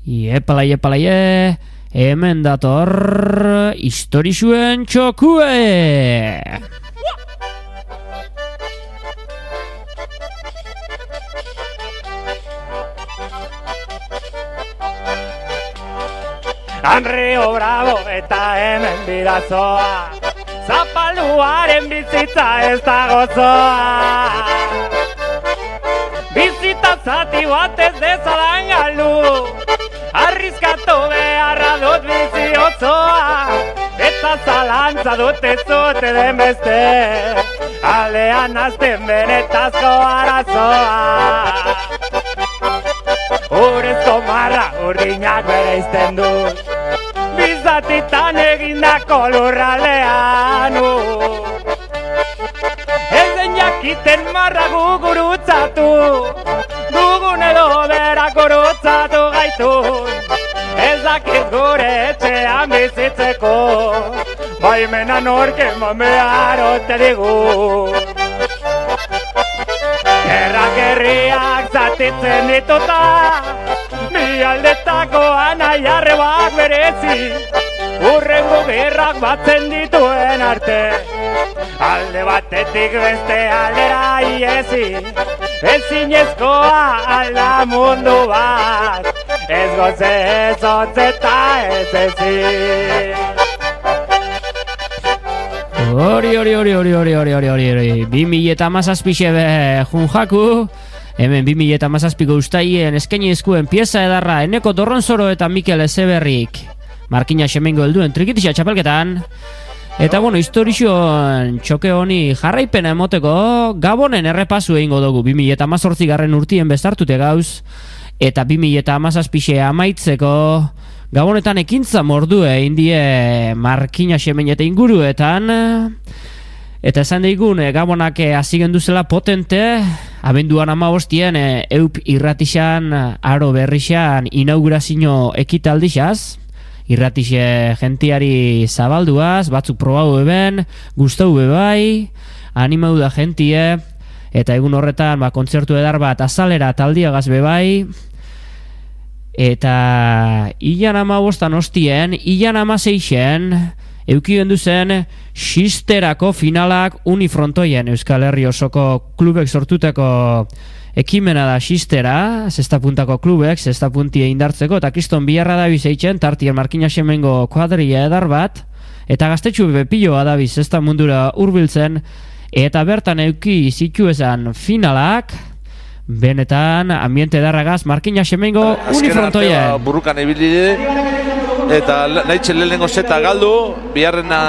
Iepalaie, hemen dator historizuen txokue! Rio Bravo eta hemen bidazoa, zapalduaren bizitza ez da gozoa. Bizitza zati bat ez dezadan galdu, arriskatu beharra dut bizi otzoa. Eta zalantza dut ez zute den beste, aldean azten benetazko arazoa. Urezko marra urdinak bere izten du, bizatitan egindako lurraldean. Ez den jakiten marra gugurutzatu, dugun edo berak gurutzatu gaitu. Ez dakit gure etxean bizitzeko, baimena norke eman ote digu. Gerrak herriak zatitzen dituta, bi aldetako anai arrebak berezi, urrengo gerrak batzen dituen arte, alde batetik beste aldera iezi. Ezinezkoa alda mundu bat, ez goze ez hotzeta ez ezin. Hori, 2017 junjaku, hemen 2017ko ustaien eskaini eskuen pieza edarra Eneko Dorronzoro eta Mikel Ezeberrik Markina Xemengo helduen trikitisa txapelketan. Eta historizioan txoke honi jarraipena emoteko Gabonen errepasu egingo dugu 2018 garren urtien bezartute gauz, eta 2017 amaitzeko Gabonetan ekintza mordue indie Markina Xemen eta inguruetan. Eta esan daigun Gabonak hazigen duzela potente, abenduan 15 eup irratixan, aro berrixan inaugurazio ekitaldixaz. Irratixe gentiari zabalduaz, batzuk probau eben, gustau bebai, animau da gentie, eta egun horretan kontzertu edar bat azalera taldiagaz bebai. Eta ilan 15 ostien, ilan 16 eukien duzen xisterako finalak unifrontoien Euskal Herri osoko klubek sortuteko ekimena da xistera, zestapuntako klubek, zestapuntie indartzeko, eta kriston biharra dabiz eitzen, tartien Markina Xemengo kuadria edar bat, eta gaztetxu bepiloa dabiz zesta mundura hurbiltzen, eta bertan euki zitu esan finalak, benetan, ambiente darragaz, Markina Xemengo unifrontoien. Azken artea burrukan ibilide, eta nahitzen lehenengo zeta galdu, biharrena,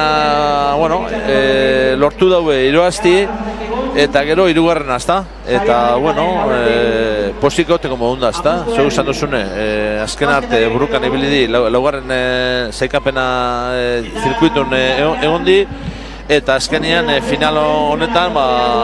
lortu daue iroazti, eta gero hirugarrena, ezta? Eta, posik gauteko modunda, ezta? Zeu esan duzune, azken arte burrukan ibilide, laugarren zaikapena zirkuitun egondi, eta azkenean final honetan,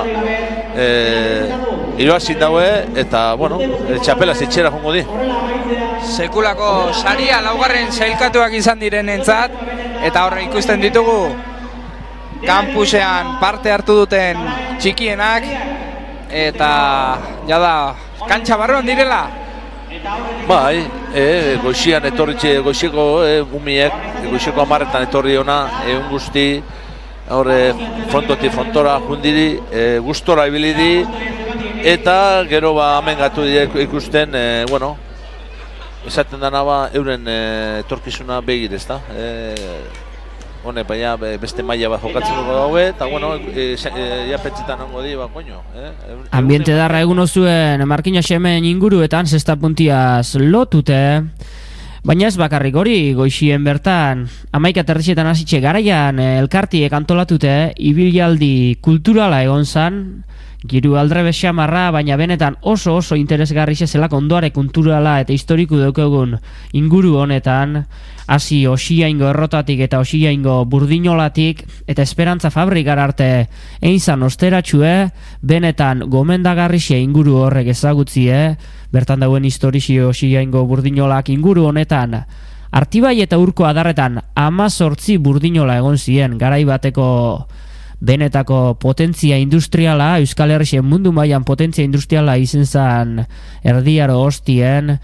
iroazin daue, eta, txapela zitxera jongo di. Sekulako saria laugarren sailkatuak izan direnentzat, eta horre ikusten ditugu kampusean parte hartu duten txikienak, eta jada kantxa barruan direla. Bai, goixian etorritxe, goixeko umiek, goixeko 10etan etorri ona, egun guzti, horre frontotik frontora jundiri, gustora ibilidi, eta gero amengatu ikusten, esaten dana euren etorkizuna begir, ezta? Hone, baina beste maila bat jokatzen dugu daue, eta japetzitan ongo di, koño. Ambiente darra egun ozuen Markina Xemen inguruetan zestapuntiaz lotute, baina ez bakarrik hori, goixien bertan, 11 aterrizietan hasitxe garaian elkartiek antolatute, ibilaldi kulturala egon zan, giru aldrebe xamarra, baina benetan oso interesgarri zelako ondoare kulturala eta historiku daukegun inguru honetan, hasi Osiaingo errotatik eta Osiaingo burdinolatik, eta Esperantza fabrikar arte einzan osteratxue, benetan gomendagarrixe inguru horrek ezagutzie, bertan dauen historizio Osiaingo burdinolak inguru honetan, Artibai eta Urko adarretan 18 burdinola egon ziren, garai bateko benetako potentzia industriala, Euskal Herrixen mundu mailan potentzia industriala izen zan erdiaro hostien,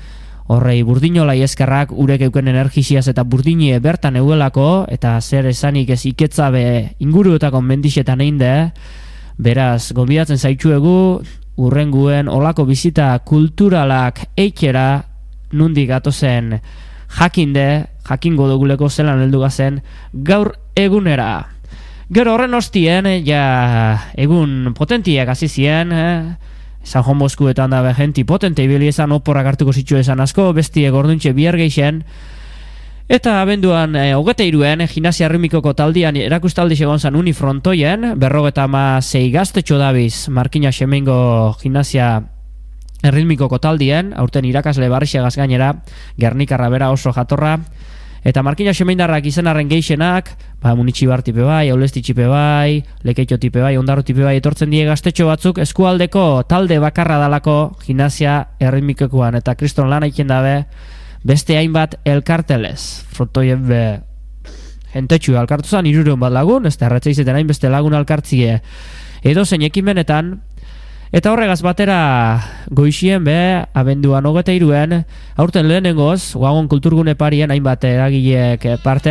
Horrei burdinolai eskerrak urek euken energiziaz eta burdinie bertan euelako, eta zer esanik ez iketzabe inguruetako mendixetan einde, beraz, gonbidatzen zaitxuegu, urrenguen olako bizita kulturalak eitxera nundik gatozen jakingo duguleko zelan heldu gazen gaur egunera. Gero horren ostien, ja egun potentiak hasi zien, San Juan Boskuetan da behenti potente ibili esan oporrak hartuko zitu esan asko, bestie gorduntxe bihar geixen. Eta abenduan 23 gimnasia erritmikoko taldian erakustaldi segon zan unifrontoien, 56 gaztetxo dabiz Markina Xemengo gimnasia erritmikoko taldien, aurten irakasle barrixegaz gainera, Gernikarra bera oso jatorra, eta Markina Xemendarrak izenarren geixenak, Munitxibar tipe bai, Aulesti tipe bai, Lekeitxo tipe bai, Ondarro tipe bai, etortzen die gaztetxo batzuk eskualdeko talde bakarra dalako gimnasia erritmikokoan, eta kriston lan aiken dabe, beste hainbat elkartelez. Frontoien jentetxu alkartu zan, 300 bat lagun, ez da erratzeizeten hain beste lagun alkartzie edo zein ekimenetan. Eta horregaz batera goixien abenduan 23 aurten lehenengoz, Guagon Kulturgune parien hainbat eragile parte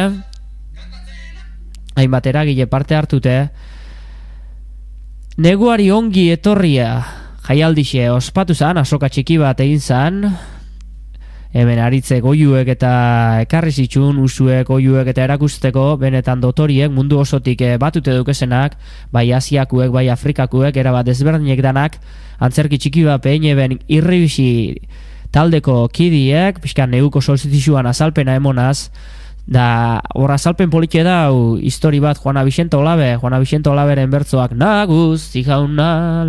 hartute, neguari ongi etorria jaialdixe ospatu zan, azoka txiki bat egin zan, hemen aritzek oiuek eta ekarri zitxun, usuek, oiuek eta erakusteko benetan dotoriek mundu osotik batute dukesenak, bai Asiakuek, bai Afrikakuek, erabat ezberdinek danak, antzerki txiki bat peineben irribisi taldeko kidiek, pixkan neguko solzitisuan azalpena emonaz, da hor azalpen politxe dau histori bat Juana Vicente Olaberen bertzoak naguz, zijauna,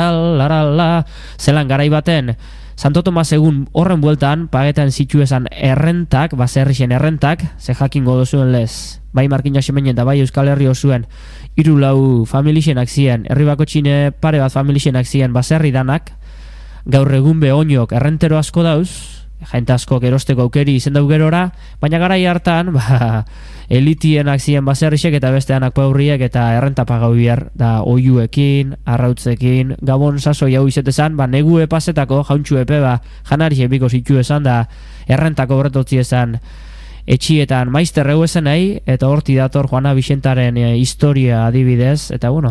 la, zelan garai baten, Santo Tomas egun horren bueltan, pagetan zitu esan errentak, baserrixen errentak, ze jakingo dozuen lez, bai Markina Xemenen eta bai Euskal Herri osuen, 3-4 familixenak ziren, herri bako txine pare bat familixenak ziren baserri danak, gaur egun oinok errentero asko dauz, jente asko erosteko aukeri izen dau gerora, baina garai hartan, elitienak ziren baserrixek eta besteanak paurriek eta errenta pagau bihar da oiuekin, arrautzekin, gabon sasoi hau izetezan, negu epazetako jauntxu epe janari ebiko zitu esan da errentako bertotzi esan etxietan maizter egu esan nahi, eta horti dator Juana Vicentaren historia adibidez, eta bueno,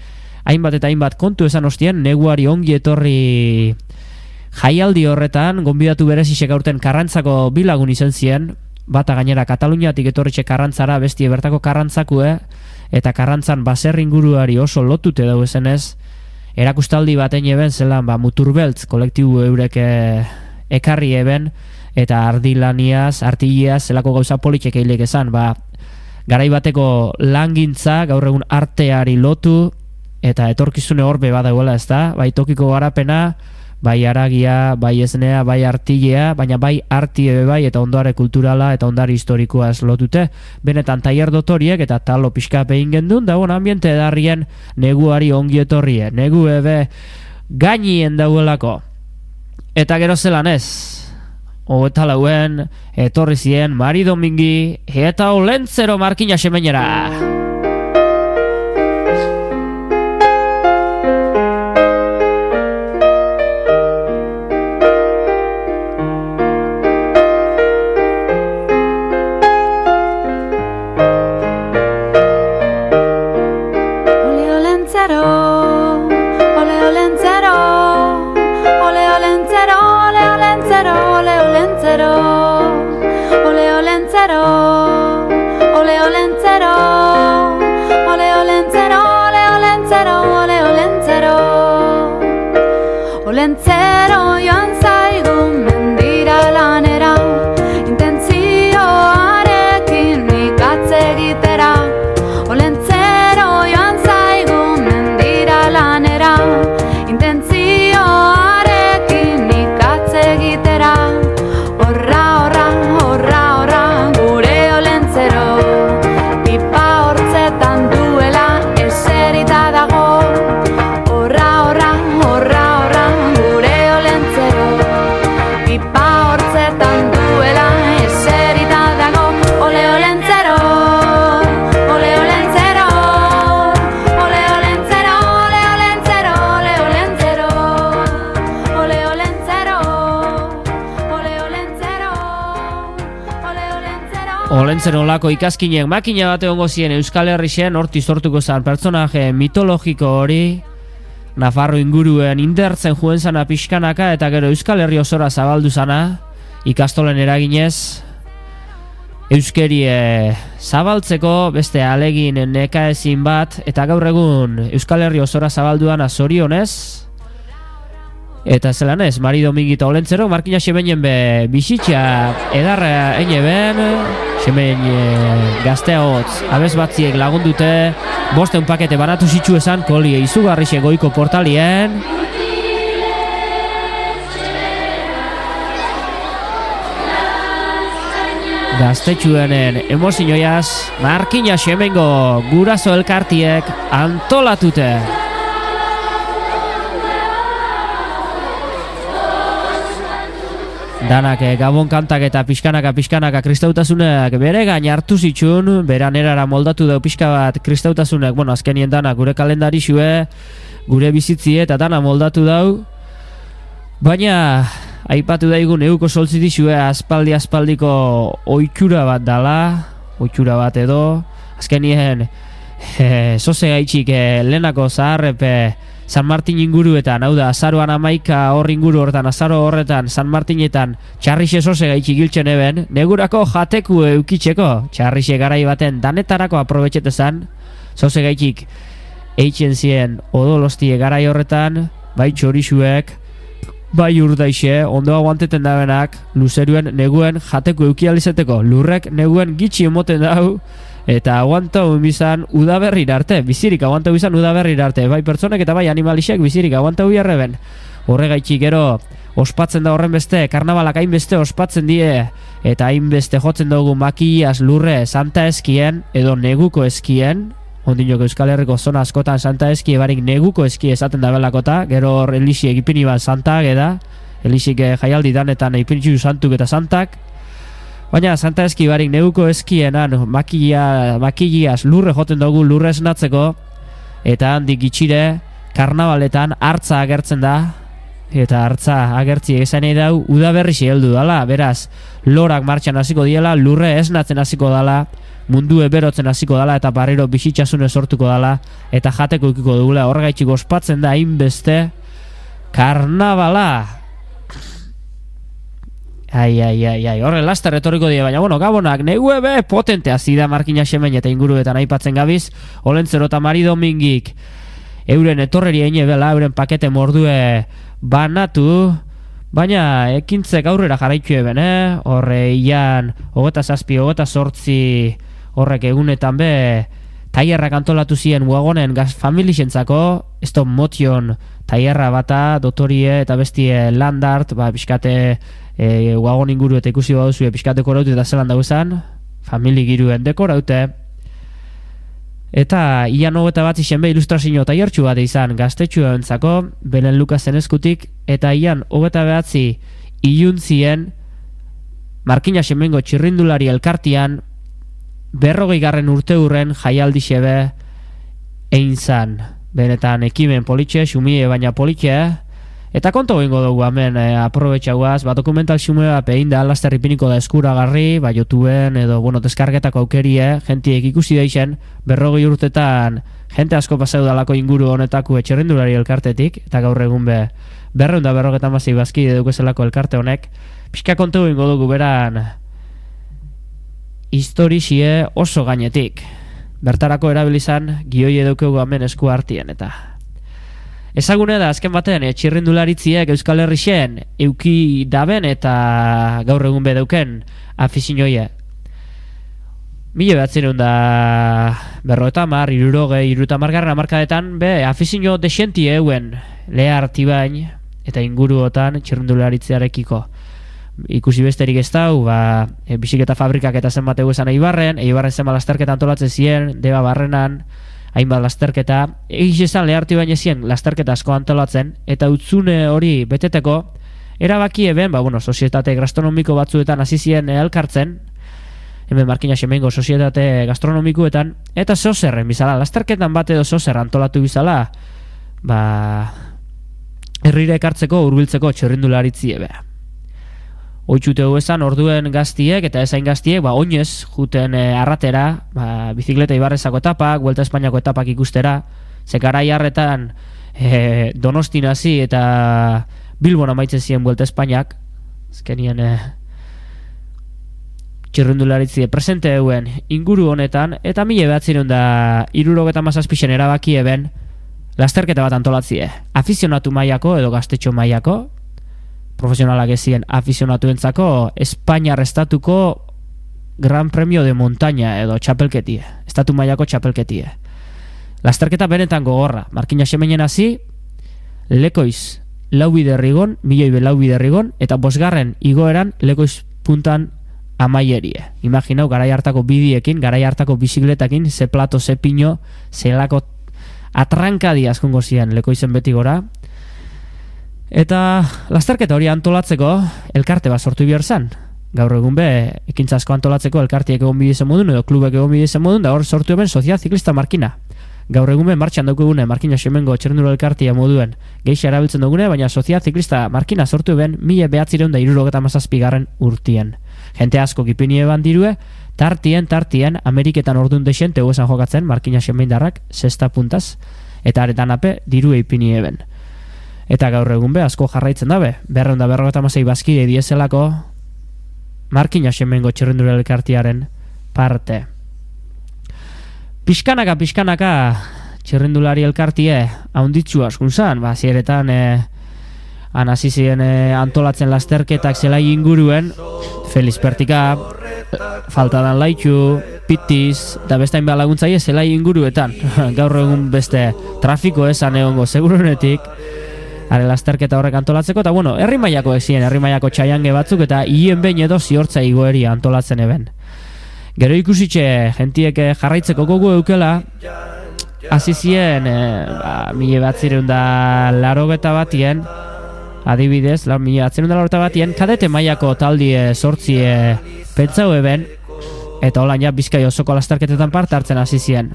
hainbat kontu esan ostien, neguari ongi etorri jaialdi horretan, gonbidatu berezisek aurten Karrantzako bilagun izen zien, bata gainera Kataluniatik etorritxe Karrantzara, bestie bertako Karrantzakue, eta Karrantzan baserri inguruari oso lotute dau esenez, erakustaldi baten eben zelan, Muturbeltz kolektibu eurek ekarri eben, eta ardilaniaz, artiliaz, zelako gauza politxek eilek esan, garai bateko langintza, gaur egun arteari lotu, eta etorkizune horbe badagoela ez da, bai tokiko garapena, bai aragia, bai esnea, bai artilea, baina bai arti ebe bai eta ondare kulturala eta ondare historikoa ez lotute. Benetan tailer dotoriek eta talo pixka pein gendun, da ambiente edarrien neguari ongi etorrie, negu ebe gainien dauelako. Eta gero zelan ez, eta lauen etorri zien Mari Domingi eta Olentzero Markina Xemenera. Olentzero joan zaigun mendira lanera, intentzioarekin ikatze egitera. Olentzero joan zaigun mendira lanera, intentzioarekin ikatze egitera. Horra, gure Olentzero, pipa hortzetan duela eserita dago. Horra, gure Olentzero olako ikaskinek makina bat egongo zien Euskal Herrixen horti sortuko zen pertsonaje mitologiko hori Nafarro inguruen indertzen juen zana pixkanaka eta gero Euskal Herri osora zabaldu zana ikastolen eraginez euskerie zabaltzeko beste alegin nekaezin bat eta gaur egun Euskal Herri osora zabalduan zorionez eta zelan ez, Mari Domingi eta Olentzero markina xemeinen be bisitxa edarra ene ben xemen gazteaotz abez batziek lagundute 5 pakete banatu zitsu esan koli izugarrixe goiko portalien gaztetxuenen emozioiaz markina xemengo guraso elkartiek antolatute danak gabon kantak eta pixkanaka kristautasunak bere gain hartu zitxun, beran erara moldatu dau pixka bat kristautasunak, bueno, azkenien danak gure kalendari xue, gure bizitzie eta dana moldatu dau, baina aipatu daigun euko soltzi dixue aspaldiko ohitura bat dala, ohitura bat edo, azkenien zoze gaitxik lehenako zaharrepe San Martin inguruetan, hau da, azaroan 11 hor inguru horretan, azaro horretan, San Martinetan, txarrixe zoze gaitxik giltzen eben, negurako jateku eukitzeko, txarrixe garai baten danetarako aprobetxetezan, zoze gaitxik eitzen zien odolostie garai horretan, bai txorixuek, bai urdaixe, ondo aguanteten dabenak, luzeruen neguen jateku eukializeteko, lurrek neguen gitxi emoten dau, eta aguantau bizan udaberrir arte, bizirik aguantau bizan udaberrir arte, bai pertsonek eta bai animalixek bizirik aguantau biarreben. Horregaitxik gero ospatzen da horren beste, karnabalak hainbeste ospatzen die, eta hainbeste jotzen dugu makiaz lurre Santa Eskien, edo neguko eskien, ondinok Euskal Herriko zona askotan Santa Eskie barik neguko eskie esaten da belakota, gero hor elixi egipini bat santak eda, elixik jaialdi danetan egipinitzu santuk eta santak, baina Santa Eski barik neguko eskienan makiaz lurre joten dugu lurre esnatzeko eta handik gitxire karnabaletan hartza agertzen da eta hartza agertzi esan nahi dau udaberrixi heldu dala, beraz lorak martxan hasiko diela, lurre esnatzen hasiko dala, mundu eberotzen hasiko dala eta barriro bisitxasune sortuko dala eta jateko ikiko dugula, horregaitxik ospatzen da hainbeste karnabala. Horre laster etorriko die, baina bueno, gabonak neguebe potente hasi da markina xemen eta inguruetan aipatzen gabiz, Olentzero eta Mari Domingik euren etorreri eine bela, euren pakete mordue banatu, baina ekintzek aurrera jarraitu eben, horre ian 27, 28 horrek egunetan be taierrak antolatu ziren wagonen gaz familixentzako, esto motion taierra bata, dotorie eta bestie landart, biskate wagon inguru eta ikusi baduzu pixkat dekoraute eta zelan dauzan famili giruen dekoraute eta ian 21 izen be ilustrazio taiertxu bat izan gaztetxuentzako Belen Lukasen eskutik eta ian 29 iluntzien markina xemengo txirrindulari elkartian 40. urte hurren jaialdi xebe egin zan benetan ekimen politxe, xumie baina politxe eta konto egingo dugu hemen aprobetxauaz, dokumental xume bat egin da laster ipiniko da eskuragarri, YouTubeen edo deskargetako aukerie, jentiek ikusi deixen 40 urtetan jente asko pasau dalako inguru honetako txirrindulari elkartetik, eta gaur egun be 250 bazki edukezelako elkarte honek, pixka konto egingo dugu beran historixie oso gainetik, bertarako erabilizan gioi edukegu hemen esku hartien eta ezagune da, azken baten, txirrindularitziek Euskal Herrixen euki daben eta gaur egun bedeuken afizinoie. 1950, garren hamarkadetan, afizino desenti euen leharti bain eta inguruotan txirrindularitziarekiko. Ikusi besterik ez dau, bisiketa fabrikak eta zenbat egu esan Eibarren zenbat lasterketa antolatzen ziren, Deba Barrenan, hainbat lasterketa, egiz esan leharti baina zien lasterketa asko antolatzen, eta utzune hori beteteko, erabaki eben, sozietate gastronomiko batzuetan hasi ziren elkartzen, hemen markina xemengo sozietate gastronomikoetan, eta zozerren bizala, lasterketan bat edo zozer antolatu bizala, herrire ekartzeko hurbiltzeko txirrindularitzi ebe. oitxute esan orduen gaztiek eta ezain gaztiek oinez juten arratera, bizikleta Ibarrezako etapak, Vuelta Espainiako etapak ikustera, ze garai harretan Donostin hasi eta Bilbon amaitzen ziren Vuelta Espainiak, azkenien txirrindularitzie presente euen inguru honetan, eta 1977 erabaki eben lasterketa bat antolatzie, afizionatu mailako edo gaztetxo mailako, profesionalak ezien afizionatuentzako Espainiar estatuko Gran Premio de Montaña edo txapelketie, estatu mailako txapelketie. Lasterketa benetan gogorra, Markina Xemeinen hasi, Lekoiz lau biderrigon, milioi lau biderrigon, eta bosgarren igoeran Lekoiz puntan amaierie. Imaginau, garai hartako bidiekin, garai hartako bizikletakin, ze plato, ze pino, ze lako atrankadi askongo zian Lekoizen beti gora. Eta lasterketa hori antolatzeko elkarte bat sortu behar zen. Gaur egun be, ekintza asko antolatzeko elkartiek egon bidezen modun edo klubek egon bidezen modun, da hor sortu eben Sociedad Ciclista Markina. Gaur egun be, martxan daukegune Markina Xemengo txerrendura elkartia moduen geixa erabiltzen dugune, baina Sociedad Ciclista Markina sortu eben 1967 urtien. Jente asko gipini eban dirue, tartien, Ameriketan ordun desente huesan jokatzen Markina Xemeindarrak, 6 puntaz, eta aretan ape dirue ipini eben. Eta gaur egun be, asko jarraitzen dabe, 256 bazkide diezelako Markina Xemengo txerrendura elkartiaren parte. Pixkanaka txerrendulari elkartie haunditzu askun zan, zieretan anazizien antolatzen lasterketak zelai inguruen, Feliz Pertika, Faltadan Laitu, Pittiz, eta beste hainbat laguntzaile zelai inguruetan. Gaur egun beste trafiko esan egongo segurunetik, are lasterketa horrek antolatzeko, eta bueno, herri mailako ezien, herri mailako txaiange batzuk, eta hien behin edo ziortza igoeri antolatzen eben. Gero ikusitxe jentiek jarraitzeko gogu eukela, hasi zien 1980 adibidez, 1980 kadete mailako taldie sortzie pentsau eben, eta holan ja Bizkai osoko lasterketetan parte hartzen hasi zien.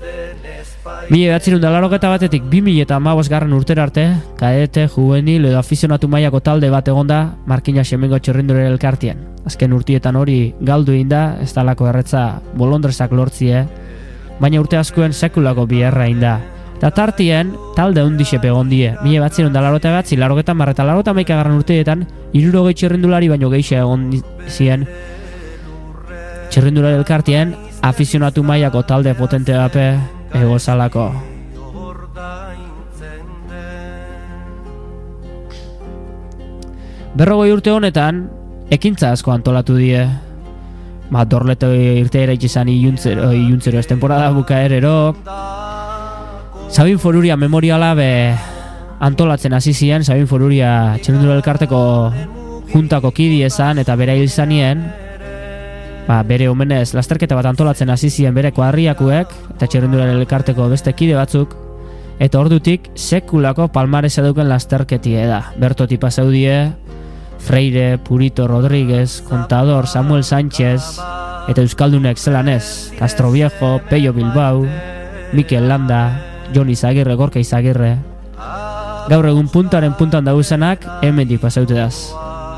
1981etik 2015 urtera arte, kadete, juvenil edo afizionatu mailako talde bat egonda Markina Xemengo txerrindulari elkartien. Azken urtietan hori galdu inda, ez talako erretza bolondrezak lortzie, baina urte askoen sekulako biherra inda. Eta tartien, talde hundixepe gondie, 1981, 1981 urteetan, 60 txerrindulari baino geixe egon zien txerrindulari elkartien, afizionatu mailako talde potente dape egozalako. Berrogoi urte honetan, ekintza asko antolatu die. Dorleto irteera itxizan iluntzero ez temporada bukaerero. Sabin Foruria memoriala be antolatzen hasi ziren, Sabin Foruria txerrindulari elkarteko juntako kidi esan eta bere hil zanien. Bere omenez lasterketa bat antolatzen hasi ziren bere kuadriakuek eta txerrindulari elkarteko beste kide batzuk, eta ordutik sekulako palmaresa duken lasterketie da. Bertoti pasaudie, Freire, Purito Rodríguez, Contador, Samuel Sánchez eta euskaldunek zelanez, Castro Viejo, Peio Bilbao, Mikel Landa, Jon Izagirre, Gorka Izagirre. Gaur egun puntaren puntan dauzenak hemendik pasaute daz.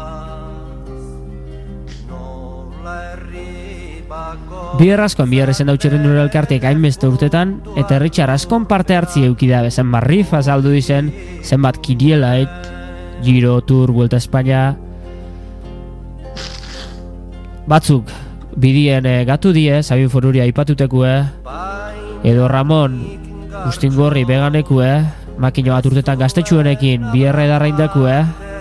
Biher askoen biherrezen dau txerrindulari elkarteek hainbeste urtetan, eta Richard askon parte hartzi eukidabe, zenbat rif azaldu dizen, zenbat kiriela, Giro, Tour, Vuelta España. Batzuk bidien gatu die, Sabin Foruria ipatutekue, edo Ramon Ustingorri beganekue, makino bat urtetan gaztetxuenekin biherre darraindekue.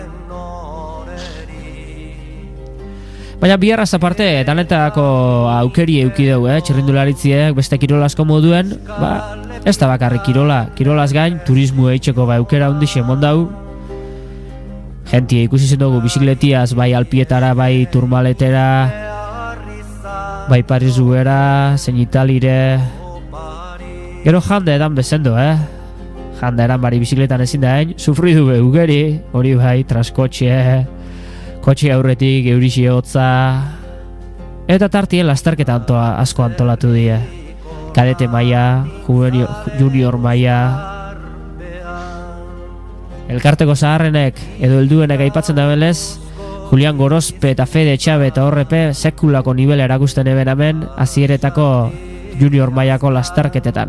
Baina biherraz aparte, danetako aukeri eukideu, txerrindularitziek beste kirola asko moduen, ez da bakarrik kirolaz gain, turismo eitzeko aukera hundixe mondau. Gentie ikusi zen dugu bizikletiaz, bai Alpietara, bai Turmaletera, bai Paris Roubaix, zein Italire. Gero jande edan bezendo, jande eran bari bizikletan ezin da sufri du ugeri, hori bai, traskotxe, kotxe aurretik, eurixi hotza, eta tartien lasterketa asko antolatu die. Kadete maila, junior maila. Elkarteko zaharrenek edo helduenek aipatzen da belez, Julian Gorospe eta Fede Txabe eta horrepe sekulako nivela erakusten eben hemen hasieretako junior mailako lasterketetan.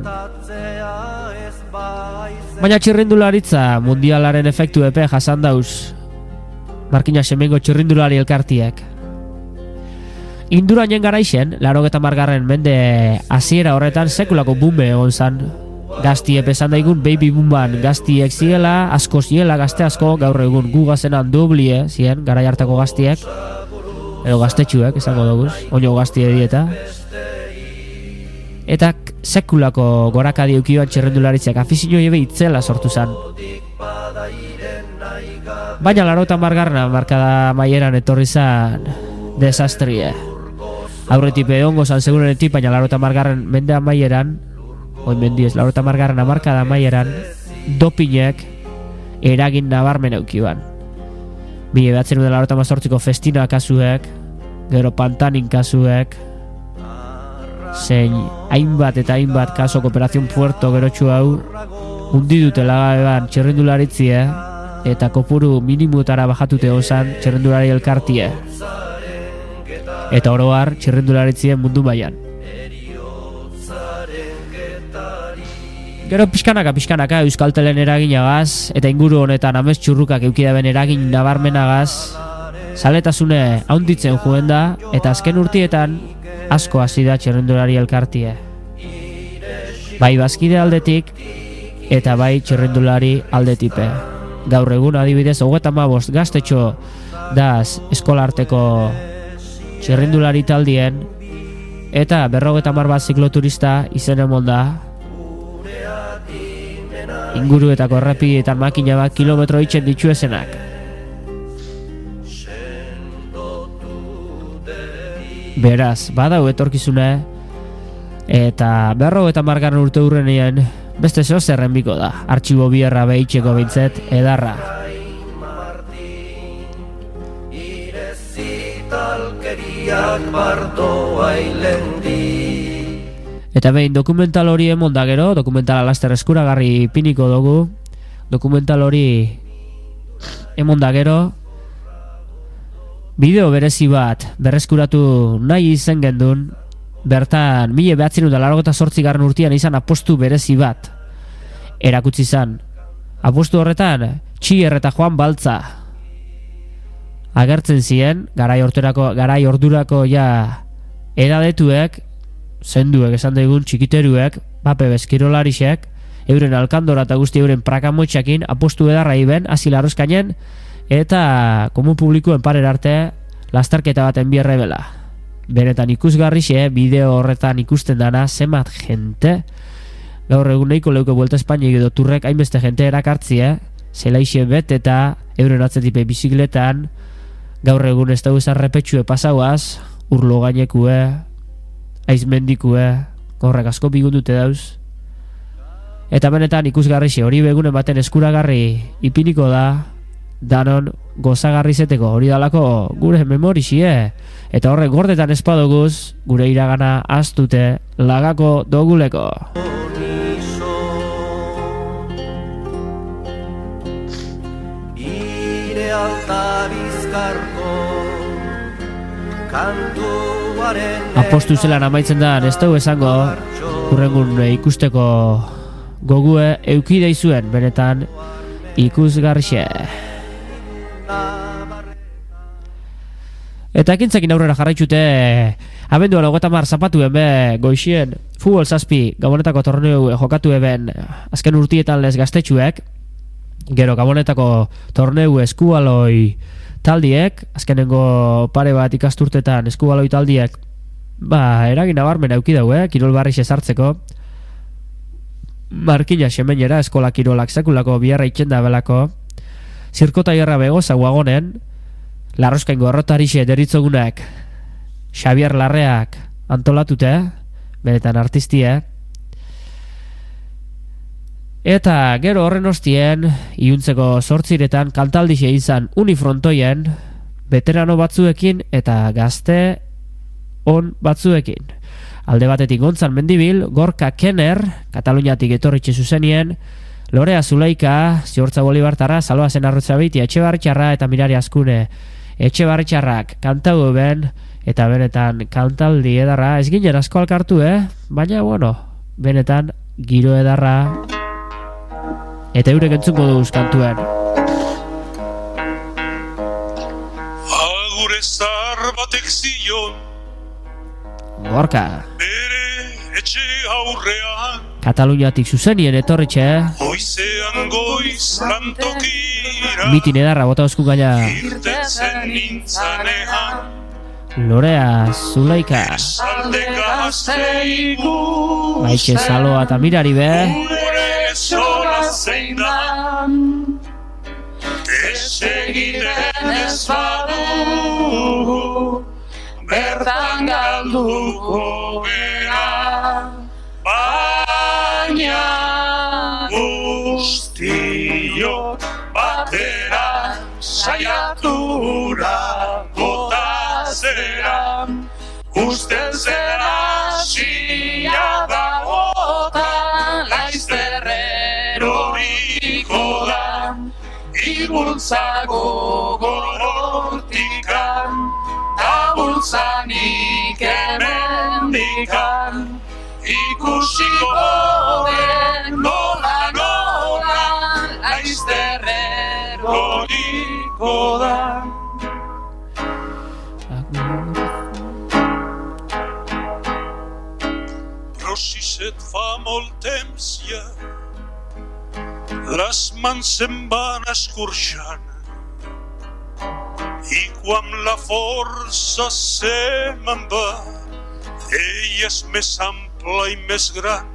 Baina txirrindularitza mundialaren efektu epe jasan dauz Markina Semengo txirrindulari elkartiek. Indurainen garaixen, 80 mende hasiera horretan sekulako bume egon zan. Gaztiep esan daigun baby booman gaztiek ziela, asko ziela gazte asko, gaur egun gu gazenan dublie ziren, garai hartako gaztiek, edo gaztetxuek esango dugu, oino gaztie dieta. Eta sekulako gorakadi eukiban txirrendularitzak afizio ebe itzela sortu zan. Baina 80 markada maieran etorri zan desastrie. Aurretik egongo zan segurenetik, baina 80 mende amaieran, oin mendiez, 80 amarkada amaieran, dopinek eragin nabarmen eukiban. 1988ko festina kasuek, gero pantanin kasuek, zein hainbat eta hainbat kaso Operación Puerto gerotxu hau, undi dutela eban txerrendularitzie, eta kopuru minimutara bajatute osan txerrendulari elkartie. Eta oroar txirrendularitzien mundu mailan. Gero pixkanaka Euskaltelen eraginagaz eta inguru honetan amets txurrukak eukidaben eragin nabarmenagaz zaletasune haunditzen juen da eta azken urtietan asko hasi da txirrendulari elkartie. Bai bazkide aldetik eta bai txirrendulari aldetipe. Gaur egun adibidez 35 gaztetxo daz eskolarteko txirrindulari taldien eta 50 bat zikloturista izen emon da inguruetako errepidietan makina bat kilometro itxen ditu esenak. Beraz, badau etorkizune eta 50 urte hurrenean beste zeo zerrenbiko da, artxibo bierra behitxeko bintzet edarra. Eta behin dokumental hori emon da gero, dokumentala laster eskuragarri piniko dugu, dokumental hori emon da gero, bideo berezi bat berreskuratu nahi izen gendun, bertan 1988 urtean izan apostu berezi bat erakutsi zan. Apostu horretan Txier eta Juan Baltza agertzen ziren, garai ordurako ja edadetuek, zenduek esan daigun txikiteruek, bape bezkirolarisek, euren alkandora eta guzti euren prakamoitxakin apostu edarra iben, asilarozkainen, eta komun publikoen parer arte lasterketa baten bierrebela. Benetan ikusgarrixe, bideo horretan ikusten dana, zenbat jente, gaur egun nahiko leuke Vuelta Espainia edo turrek hainbeste jente erakartzie, zelaixe bet eta euren atzetipe bizikletan, gaur egun ez dago izan repetxue pasauaz, urlo gainekue, aizmendikue, horrek asko bigundute dauz. Eta benetan ikusgarrixe, hori begunen baten eskuragarri ipiniko da, danon gozagarri zeteko, hori dalako gure memorixie, eta horrek gordetan espadoguz, gure iragana astute lagako doguleko. Ire alta bizkarko apostu zelan amaitzen da, ez dugu esango, hurrengun ikusteko gogue eukidei zuen, benetan ikusgarrixe. Eta ekintzekin aurrera jarraitxute, abenduan 30 zapatuen be goixien futbol zazpi Gabonetako torneu jokatu eben azken urtietan lez gaztetxuek, gero Gabonetako torneu eskubaloi taldiek, azkenengo pare bat ikasturtetan eskubaloi taldiek eragin nabarmen auki dau, kirol barrixe sartzeko. Markina Semenera eskola kirolak sekulako biharra itxenda belako, zirkota gerra begoza guagonen, Larroskaingo errotarixe deritzogunak Xavier Larreak antolatute, benetan artistie. Eta gero horren ostien, iuntzeko 8 kantaldixe izan unifrontoien, veterano batzuekin eta gazte on batzuekin. Alde batetik Gontzal Mendibil, Gorka Kenner, Kataluniatik etorritxe zuzenien, Lorea Zulaika, Ziortza Bolibartara, Salva Zenarrotza Beiti, Etxebartxarra eta Mirari Azkune. Etxebarritxarrak kantau ben, eta benetan kantaldi edarra, ez ginen asko alkartu, baina, bueno, benetan giro edarra, eta eurek entzungo duz kantuen. Agure zar batek zion Gorka. bere etxe aurrean, Kataluniatik zuzenien etorritxe, goizean goiz lantokira, mitin edarra bota osku gaina. irtetzen nintzanean, Lorea Zulaika, alde gazteiku, Maitxe Zaloa eta Mirari be, gure zola zein da, desegiten ez badu, bertan galduko gera, baina guztiok batera saiatura botazera, usten zera xia dagotan, laizterrero riko da, ibultzago gorortikan, abultzanik emendikan, ikusiko den nola laizterrero riko da. Prosis et fama ol temps ja, las mans se'n van escorxant, i quan la força se me'n va, ella és més ampla i més gran,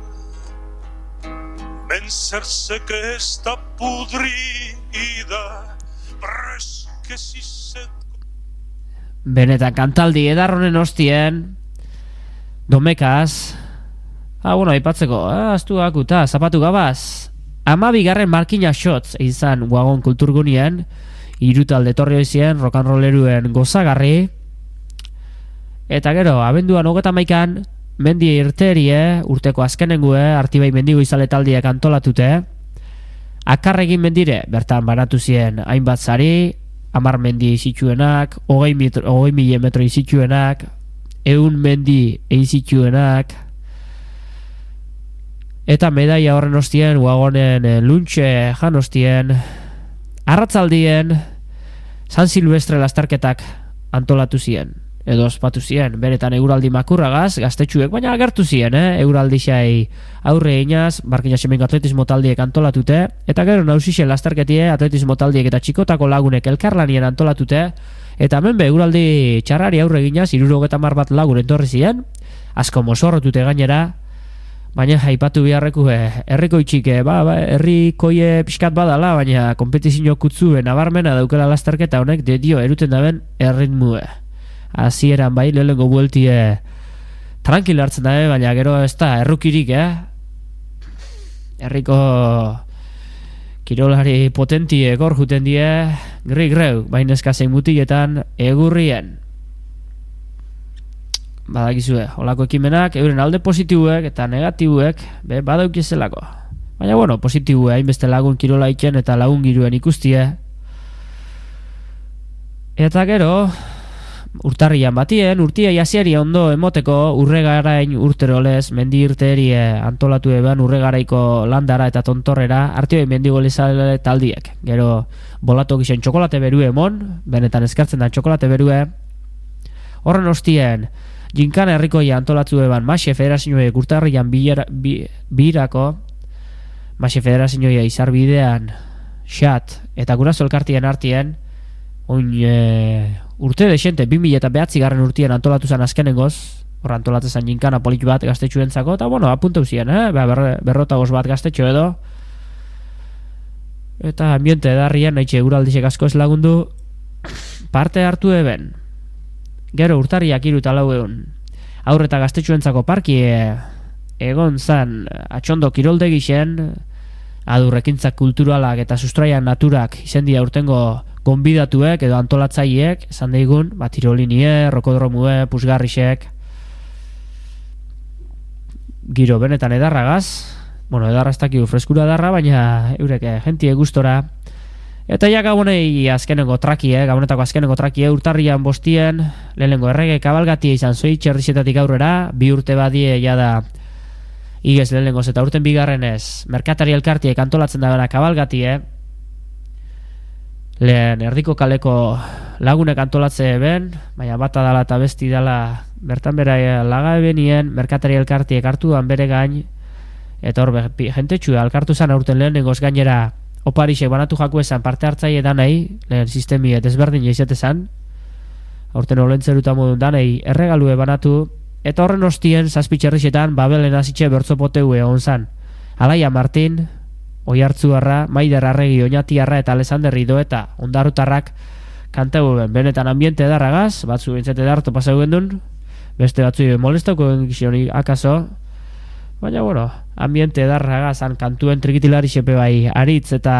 vencer-se que està podrida, però és que si se... benetan kantaldi edarronen ostien, domekaz, bueno, aipatzeko, astu akuta, zapatu gabaz, 12. markina shotz izan Wagon kulturgunien, irutalde torri hoizien, rock'n'rolleruen gozagarri, eta gero, abenduan 31, mendi irterie, urteko azkenengue, Artibai mendigo izale taldiak antolatute, akarregin mendire, bertan banatu zien hainbat sari, 10 mendi izituenak, 20.000 metro izituenak, 100 mendi izituenak, eta medaia horren ostien, Wagonen luntxe jan ostien, arratzaldien, San Silvestre lastarketak antolatu zien, edo ospatu zien, beretan euraldi makurragaz, gaztetxuek, baina agertu zien, euraldi xai aurre inaz, Markina Semengo atletismo taldiek antolatute, eta gero nausixen lastarketie atletismo taldiek eta txikotako lagunek elkarlanien antolatute, eta hemen be euraldi txarrari aurre ginaz, 70 bat lagun entorri zien, asko mozorrotute gainera, baina aipatu beharreku herriko itxik, herrikoie pixkat badala, baina kompetizio kutzuen nabarmena daukela lasterketa honek, dio eruten daben erritmue. Hasieran bai, lehenengo bueltie tranquil hartzen dabe, baina gero ez da errukirik, herriko kirolari potentie gor juten die, greu, baina eskazein mutiletan egurrien. Badakizue, holako ekimenak, euren alde positibuek eta negatibuek, badaukizelako. Baina, bueno, positibue, hainbeste lagun kirola iken eta lagun giruen ikustie. Eta gero, urtarrian batien, urtia jasiari ondo emoteko urregarain urterolez, mendi irteerie antolatu eban urregaraiko landara eta tontorrera, artioi mendigolizale taldiek. Gero, bolato gizien txokolate berue emon, benetan eskartzen da txokolate berue. Horren ostien, Ginkana herrikoia antolatzu eban Maxe Federazioek urtarrian birako, Maxe Federazioia izarbidean xat eta guraso elkartien artien, urte desente 2009 urtien antolatu zen azkenengoz, hor antolatzen zen ginkana politu bat gaztetxuentzako, eta bueno, apuntau ziren, berrotagos bat gaztetxo edo, eta ambiente edarrian, nahitxe eguraldizek asko ez lagundu, parte hartu eben. Gero urtarriak 3 eta 4 egun, aurreta gaztetxuentzako parki egon zan atxondo kiroldegi zen, adurrekintzak kulturalak eta sustraian naturak izendia urtengo gonbidatuek edo antolatzaileek, esan daigun, tirolinie, rokodromue, pusgarrisek, giro benetan edarragaz, bueno, edarra ez dakigu freskura edarra, baina eurek jentie gustora, Eta ja gabonei azkenengo trakie, gabonetako azkenengo trakie, urtarrian 5 lehenengo errege kabalgatia izan zoi, Txerrizetatik aurrera, 2 urte badie jada igez lehenengoz, eta urten bigarrenez, merkatari elkartiek antolatzen da kabalgatie, lehen erdiko kaleko lagunek antolatze ben, baina bata dala eta besti dala bertan bera laga ebenien, merkatari elkartiek hartuan bere gain, eta hor jentetxua alkartu zan aurten lehenengoz gainera Oparisek banatu jaku esan parte hartzaile danei, lehen sistemi desberdin izate zan, aurten olentzeruta modun danei erregalue banatu, eta horren ostien zazpitxerrixetan Babelen azitxe bertzopoteu egon zan. Alaia Martin, Oiartzuarra, Maider Arregi, Oñatiarra eta Alexander Idoeta, ondarutarrak kanteu ben, benetan ambiente edarragaz, batzu bintzete edarto pasau gendun, beste batzu molestauko gizionik akaso, baina bueno, ambiente edarraga zan kantuen trikitilari xepe bai aritz eta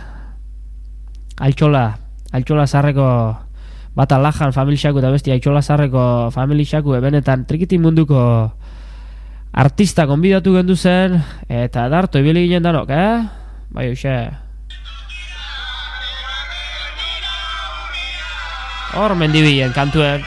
altxola zarreko bata lajan familixaku eta besti altxola zarreko familixaku benetan trikiti munduko artista konbidatu gendu zen eta darto ibili ginen danok, bai uxe hor mendibilen kantuen.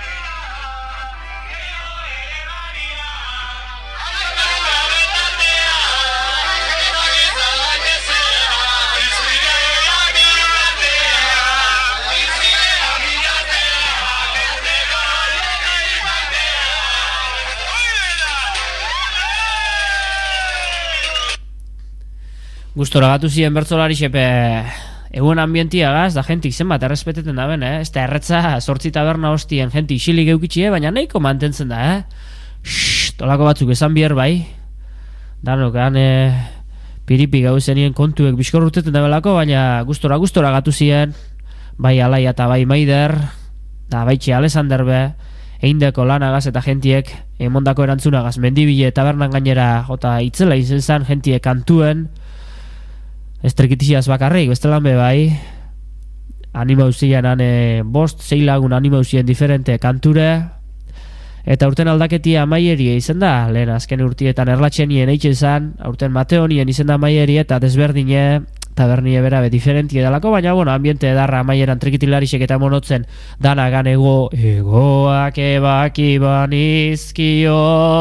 Gustora gatu ziren bertzolari xepe egun ambientiagaz, da jentik zenbat errespeteten da ben, ez da erretza 8 taberna hostien jentik isilik eukitxie, baina nahiko mantentzen da, tolako batzuk esan bier bai, danok, piripi gau zenien kontuek bizkor urteten da belako, baina gustora gatu ziren, bai Alaia eta bai Maider, da baitxe Alexander be, eindeko lanagaz eta jentiek, emondako erantzunagaz, mendibile tabernan gainera, jota itzela izen zan jentiek kantuen, estrikitiziaz bakarrik, bestelan be bai animauzien 5-6 lagun animauzien diferente kanture eta urten aldaketia maierie izen da, lehen azken urtietan erlatxenien eitzen zan, urten Mateonien izen da maierie eta desberdine tabernie berabe diferentie dalako, baina bueno, ambiente edarra maieran trikitilarisek eta monotzen dana ganego egoak ebaki banizkio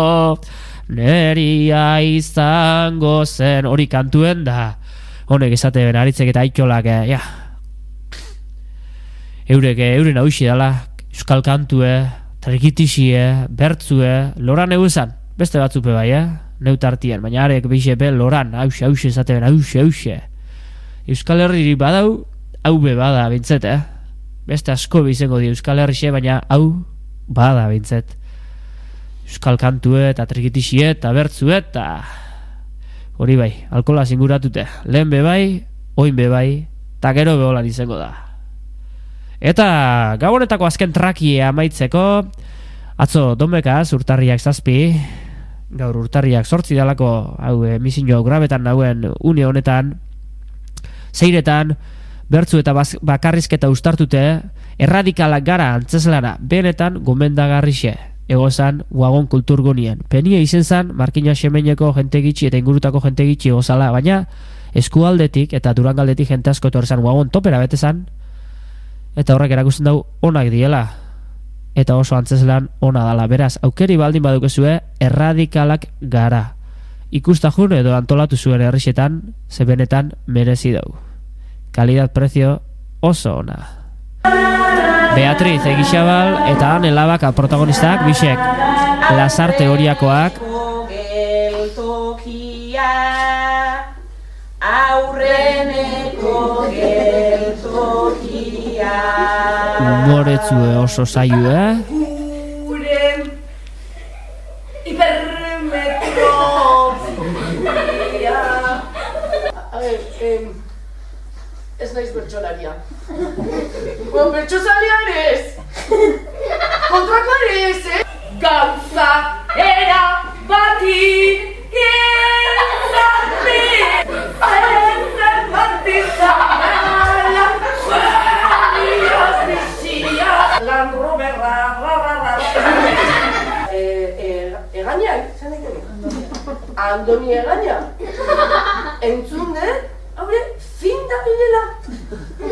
neria izango zen hori kantuen da honek esate ben aritzek eta aitolak euren hauxi dala euskal kantue, trikitisie, bertzue, loran eguzan beste batzupe bai, neutartien baina arek beixepe loran, hauxe esate ben, hauxe Euskal Herri badau, hau be bada bintzet, beste asko bizengo di Euskal Herrixe, baina hau bada bintzet euskal kantue eta trikitisie eta bertzue eta hori bai, alkola zinguratute, lehen bebai, oin bebai, eta gero beholan izango da. Eta gabonetako azken trakie amaitzeko, atzo domekaz, urtarriak 7, gaur urtarriak 8 dalako, hau emisinio grabetan nauen une honetan, zeiretan, bertzu eta bakarrizketa ustartute, erradikalak gara antzeslara, benetan gomendagarrixe. Egozan Wagon kulturgunien. Penia izen zan, Markina Xemeneko jente gitxi eta ingurutako jente gitxi egozala, baina eskualdetik eta durangaldetik jente asko etorrezan Wagon topera betezan, eta horrek erakusten dau onak diela, eta oso antzeslan ona dala. Beraz, aukeri baldin badukezue, erradikalak gara. Ikustajun edo antolatu zuen herrixetan, zebenetan merezi dau. Kalidad-prezio oso ona. Beatriz Egixabal eta Ane Labaka protagonistak bisek Lasarte Horiakoak humoretzue oso zaio, Ez naiz bertsolaria. Bertsolaria ez! Kontrako ez, Gauza era bati genzati ezer bati zamala Suenios bizia Lan roberra Egañak, zan egin? Andoni Egañak. Entzun, haure, fin da bilela.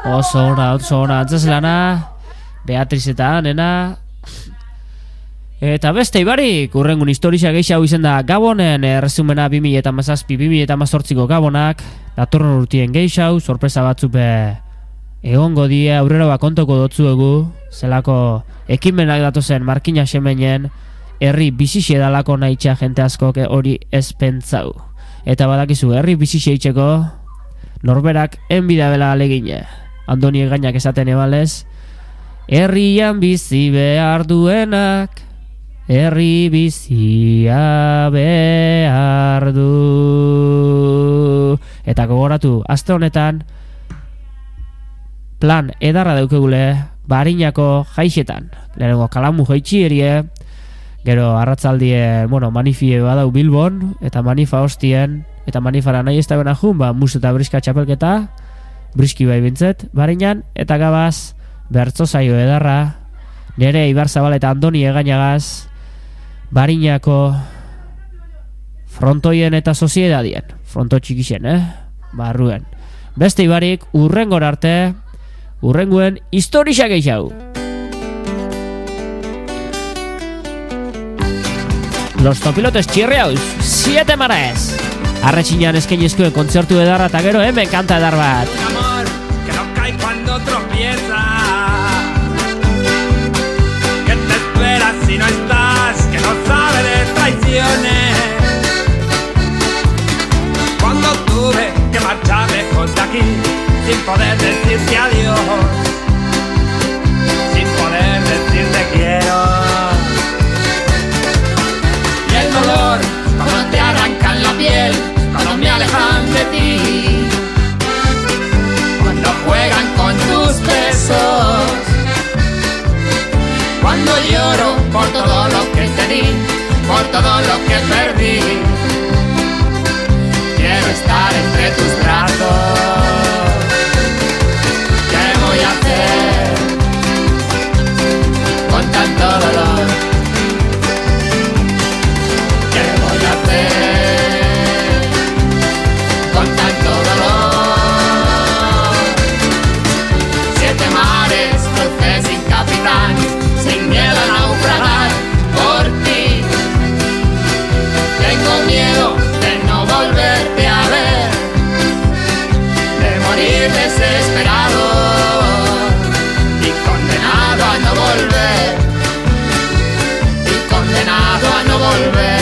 Oso ona antzeslana, Beatriz eta Anena. Eta beste ibarik, urrengun historia gehiago izen da Gabonen resumena 2017-2018ko Gabonak, datorren urtien gehiago, sorpresa batzuk egongo die, aurrera kontoko dotzuegu, zelako ekimenak datozen Markina Xemenen, herri bizixe dalako nahitxa jente askok hori ez pentsau. Eta badakizu, herri bizixe itxeko, norberak enbida bela alegine. Andoni Egainak esaten ebalez, herrian bizi behar duenak, herri bizia behar du. Eta gogoratu, aste honetan, plan edarra daukegule Barinako jaixetan. Lehenengo Kalamu jaitxi erie, gero arratzaldie, manifie badau Bilbon, eta manifa hostien, eta manifara nahi ez da bena jun, mus eta briska txapelketa, briski bai bintzet, Barinan, eta gabaz, bertzo zaio edarra, nere Ibarzabal eta Andoni Egainagaz, Barinako frontoien eta soziedadien, fronto txikixen, barruen. Beste ibarik, urrengor arte, urrenguen historia gehiago. Los Topilotes Chirriaus, 7 mares. Arretxinean eskainizkoen kontzertu edarra eta gero hemen kanta edar bat. Un amor que no cae cuando tropieza, que te espera si no estás, que no sabe de traiciones. Cuando tuve que marchar lejos de aquí, sin poder decirte adiós, sin poder decirte quiero. Y el dolor, como te arrancan la piel, cuando me alejan de ti, cuando juegan con tus besos, cuando lloro por todo lo que te di, por todo lo que perdí. Quiero estar entre tus brazos. ¿Qué voy a hacer con tanto dolor? ¿Qué voy a hacer con tanto dolor? 7 mares crucé sin capitán, sin miedo a naufragar por ti. Tengo miedo de no volverte a ver, de morir desesperado y condenado a no volver, y condenado a no volver.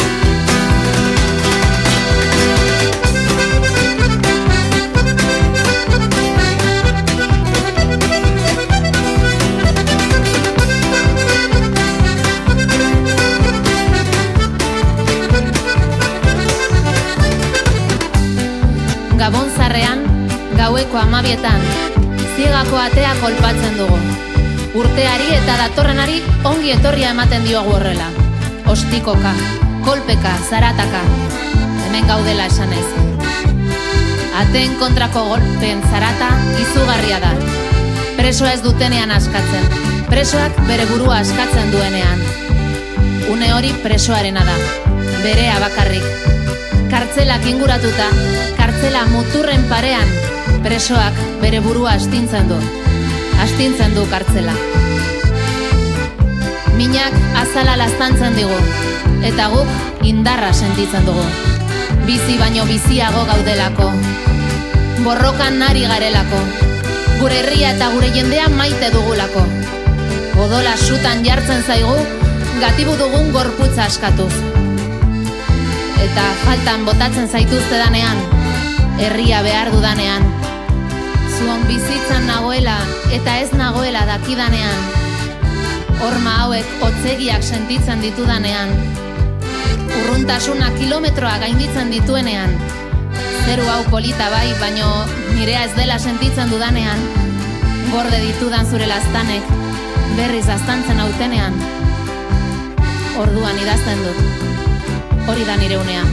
Gabon zarrean, gaueko 12etan, ziegako atea kolpatzen dugu. Urteari eta datorrenari ongi etorria ematen diogu horrela. Ostikoka, kolpeka, zarataka, hemen gaudela esanez. Ateen kontrako golpen zarata izugarria da. Presoa ez dutenean askatzen, presoak bere burua askatzen duenean. Une hori presoarena da, berea bakarrik. Kartzelak inguratuta, kartzela muturren parean, presoak bere burua astintzen du kartzela. Minak azala laztantzen digu, eta guk indarra sentitzen dugu. Bizi baino biziago gaudelako, borrokan nari garelako, gure herria eta gure jendea maite dugulako. Odola sutan jartzen zaigu, gatibu dugun gorputza askatuz. Eta faltan botatzen zaituzte danean, herria behar dudanean. Zuon bizitzan nagoela eta ez nagoela dakidanean, horma hauek hotzegiak sentitzen ditudanean, urruntasuna kilometroa gainditzen dituenean, zeru hau polita bai, baino nirea ez dela sentitzen dudanean, gorde ditudan zure laztanek, berriz aztantzen hautenean, orduan idazten dut. Hori da nire unea.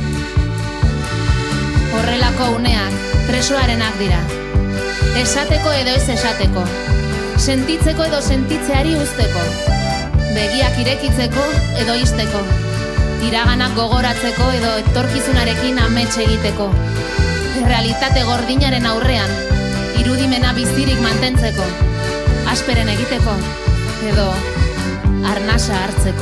Horrelako uneak presoarenak dira. Esateko edo ez esateko. Sentitzeko edo sentitzeari usteko. Begiak irekitzeko edo ixteko. Iraganak gogoratzeko edo etorkizunarekin amets egiteko. Realitate gordinaren aurrean, irudimena bizirik mantentzeko, asperen egiteko, edo arnasa hartzeko.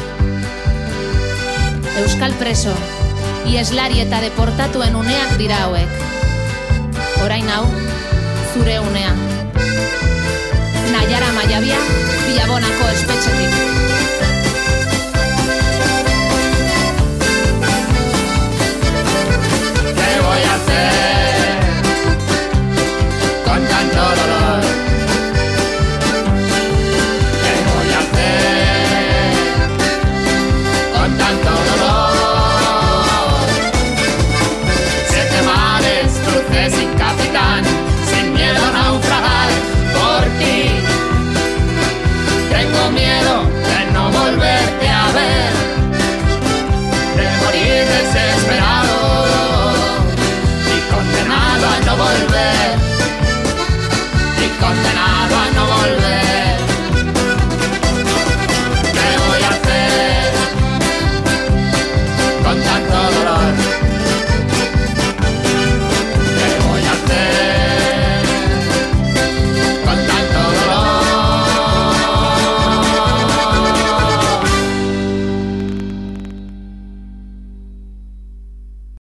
Euskal preso, ieslari eta deportatuen uneak dira hauek. Orain hau, zure unea. Naiara Maiabia, Villabonako espetxetik. ¿Qué voy a hacer con tanto dolor? ¿Qué voy a hacer con tanto dolor? 7 mares crucé sin capitán, sin miedo a naufragar por ti. Tengo miedo de no volverte a ver, de morir desesperado y condenado a no volver, y condenado